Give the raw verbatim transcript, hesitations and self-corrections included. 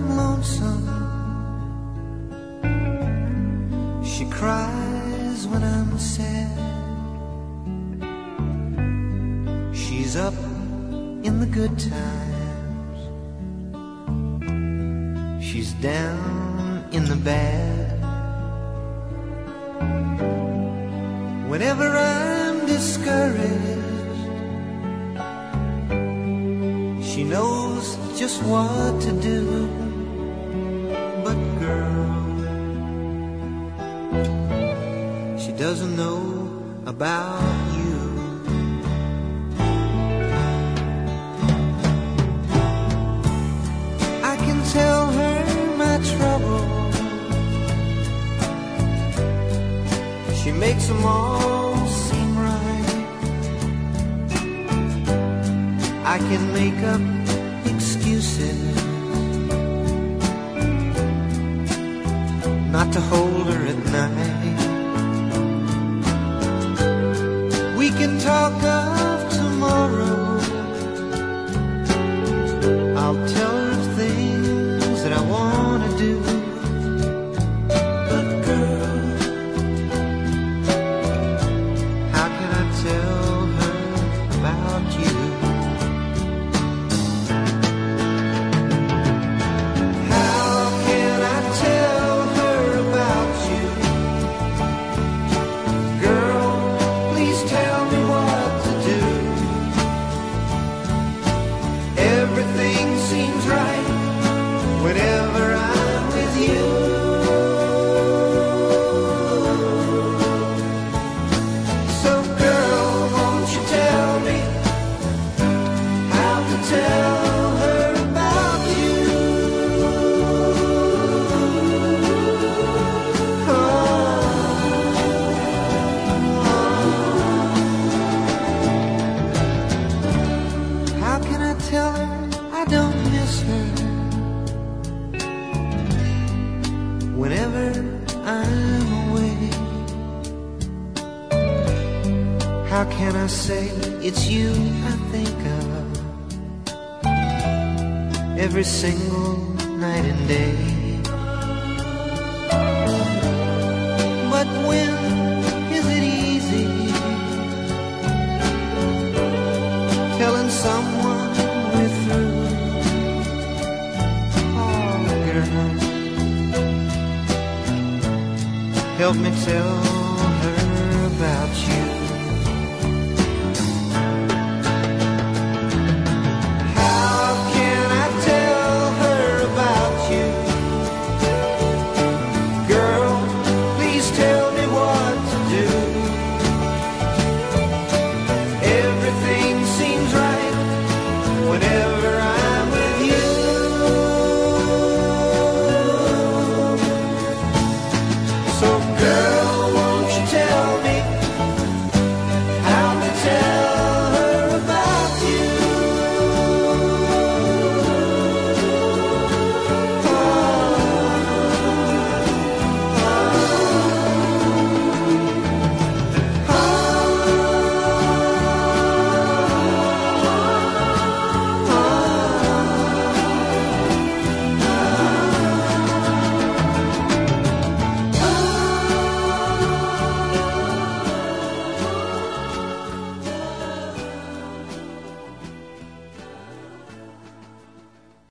I'm lonesome, she cries when I'm sad. She's up in the good times, she's down in the bad. Whenever I'm discouraged, she knows just what to do. But girl, she doesn't know about you. I can tell her my trouble, she makes them all seem right. I can make up excuses not to hold her at night. We can talk of tomorrow, I'll tell her things that I want to do. But girl, how can I tell her about you? Whenever I'm with you, so girl, won't you tell me how to tell her about you? Oh, oh. How can I tell her I don't miss her whenever I'm away? How can I say it's you I think of every single night and day? But when is it easy telling someone we're through? Oh, girl, help me tell her about you.